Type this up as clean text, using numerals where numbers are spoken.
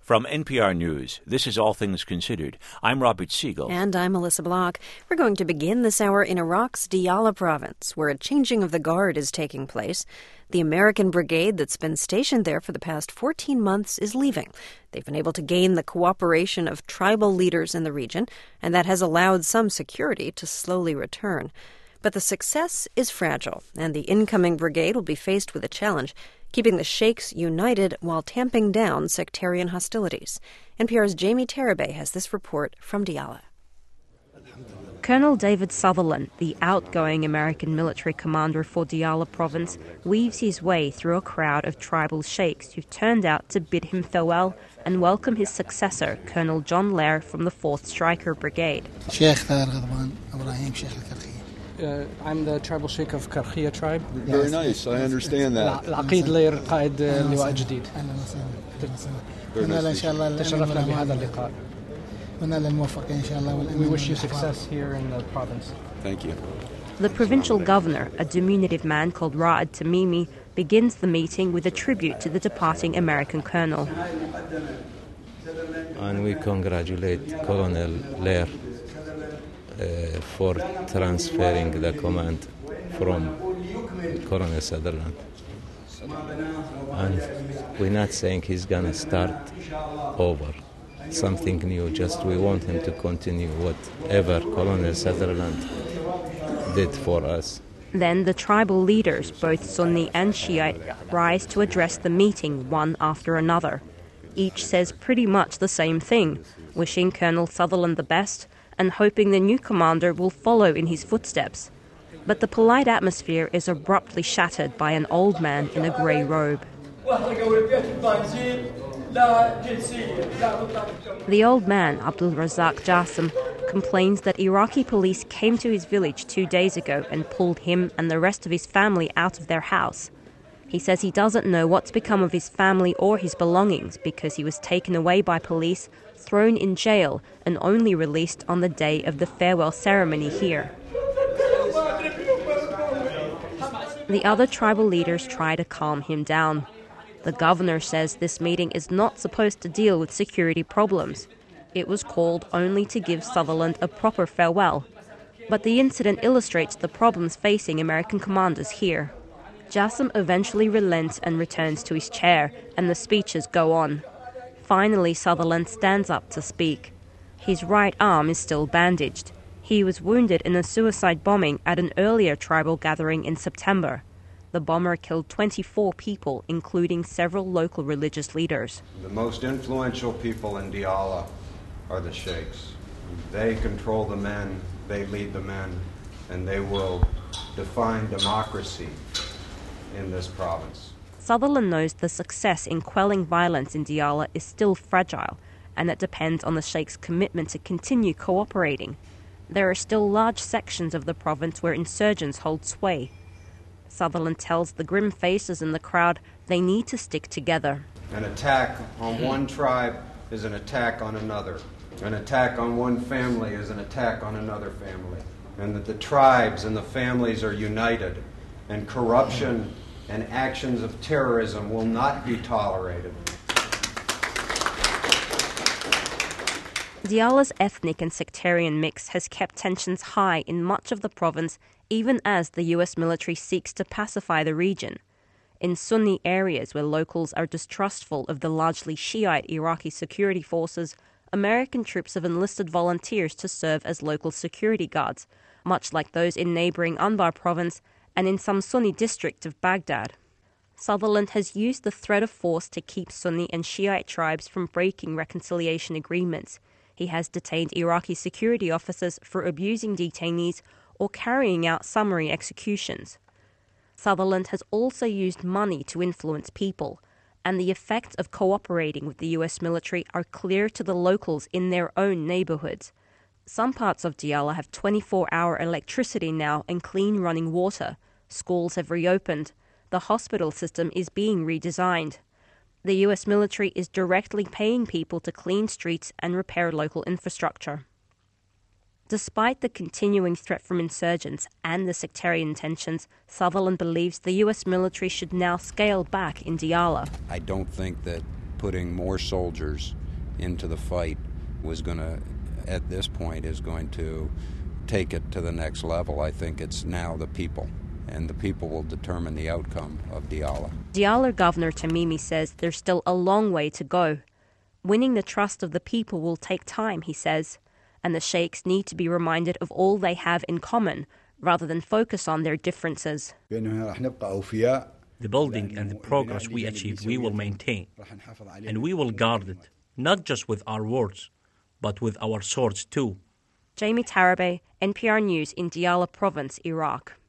From NPR News, this is All Things Considered. I'm Robert Siegel. And I'm Melissa Block. We're going to begin this hour in Iraq's Diyala province, where a changing of the guard is taking place. The American brigade that's been stationed there for the past 14 months is leaving. They've been able to gain the cooperation of tribal leaders in the region, and that has allowed some security to slowly return. But the success is fragile, and the incoming brigade will be faced with a challenge, keeping the sheikhs united while tamping down sectarian hostilities. NPR's Jamie Tarabay has this report from Diyala. Colonel David Sutherland, the outgoing American military commander for Diyala province, weaves his way through a crowd of tribal sheikhs who've turned out to bid him farewell and welcome his successor, Colonel John Lair from the 4th Stryker Brigade. I'm the tribal sheikh of Karkhia tribe. Very nice, I understand that. العقيد لير قائد لواء جديد. تشرفنا بهذا اللقاء. We wish you success here in the province. Thank you. The provincial governor, a diminutive man called Ra'ad Tamimi, begins the meeting with a tribute to the departing American colonel. And we congratulate Colonel Lair for transferring the command from Colonel Sutherland. And we're not saying he's going to start over, something new, just we want him to continue whatever Colonel Sutherland did for us. Then the tribal leaders, both Sunni and Shiite, rise to address the meeting one after another. Each says pretty much the same thing, wishing Colonel Sutherland the best and hoping the new commander will follow in his footsteps. But the polite atmosphere is abruptly shattered by an old man in a grey robe. The old man, Abdul Razak Jassim, complains that Iraqi police came to his village 2 days ago and pulled him and the rest of his family out of their house. He says he doesn't know what's become of his family or his belongings because he was taken away by police, thrown in jail, and only released on the day of the farewell ceremony here. The other tribal leaders try to calm him down. The governor says this meeting is not supposed to deal with security problems. It was called only to give Sutherland a proper farewell. But the incident illustrates the problems facing American commanders here. Jassim eventually relents and returns to his chair, and the speeches go on. Finally, Sutherland stands up to speak. His right arm is still bandaged. He was wounded in a suicide bombing at an earlier tribal gathering in September. The bomber killed 24 people, including several local religious leaders. The most influential people in Diyala are the sheikhs. They control the men, they lead the men, and they will define democracy in this province. Sutherland knows the success in quelling violence in Diyala is still fragile, and it depends on the sheikhs' commitment to continue cooperating. There are still large sections of the province where insurgents hold sway. Sutherland tells the grim faces in the crowd they need to stick together. An attack on one tribe is an attack on another. An attack on one family is an attack on another family. And that the tribes and the families are united, and corruption and actions of terrorism will not be tolerated. Diyala's ethnic and sectarian mix has kept tensions high in much of the province, even as the U.S. military seeks to pacify the region. In Sunni areas where locals are distrustful of the largely Shiite Iraqi security forces, American troops have enlisted volunteers to serve as local security guards, much like those in neighboring Anbar province and in some Sunni district of Baghdad. Sutherland has used the threat of force to keep Sunni and Shiite tribes from breaking reconciliation agreements. He has detained Iraqi security officers for abusing detainees or carrying out summary executions. Sutherland has also used money to influence people, and the effects of cooperating with the U.S. military are clear to the locals in their own neighborhoods. Some parts of Diyala have 24-hour electricity now and clean running water. Schools have reopened. The hospital system is being redesigned. The U.S. military is directly paying people to clean streets and repair local infrastructure. Despite the continuing threat from insurgents and the sectarian tensions, Sutherland believes the U.S. military should now scale back in Diyala. I don't think that putting more soldiers into the fight was going to, at this point, is going to take it to the next level. I think it's now the people, and the people will determine the outcome of Diyala. Diyala Governor Tamimi says there's still a long way to go. Winning the trust of the people will take time, he says, and the sheikhs need to be reminded of all they have in common rather than focus on their differences. The building and the progress we achieved, we will maintain, and we will guard it, not just with our words, but with our swords too. Jamie Tarabay, NPR News in Diyala Province, Iraq.